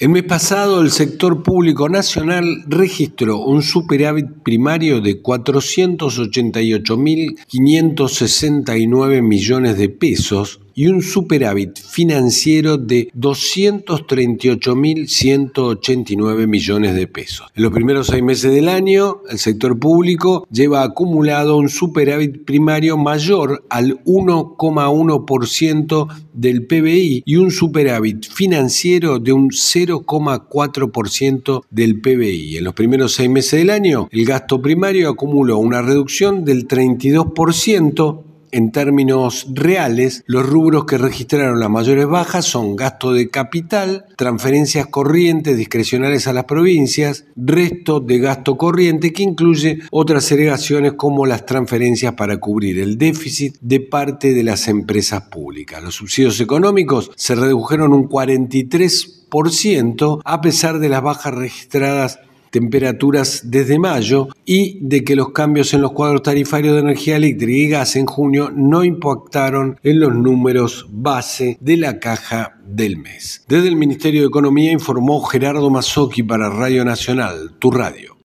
El mes pasado, el sector público nacional registró un superávit primario de 488.569 millones de pesos y un superávit financiero de 238.189 millones de pesos. En los primeros 6 meses del año, el sector público lleva acumulado un superávit primario mayor al 1,1% del PBI y un superávit financiero de un 0,4% del PBI. En los primeros 6 meses del año, el gasto primario acumuló una reducción del 32%. En términos reales, los rubros que registraron las mayores bajas son gasto de capital, transferencias corrientes discrecionales a las provincias, resto de gasto corriente que incluye otras agregaciones como las transferencias para cubrir el déficit de parte de las empresas públicas. Los subsidios económicos se redujeron un 43% a pesar de las bajas registradas temperaturas desde mayo y de que los cambios en los cuadros tarifarios de energía eléctrica y gas en junio no impactaron en los números base de la caja del mes. Desde el Ministerio de Economía informó Gerardo Mazzocchi para Radio Nacional, tu radio.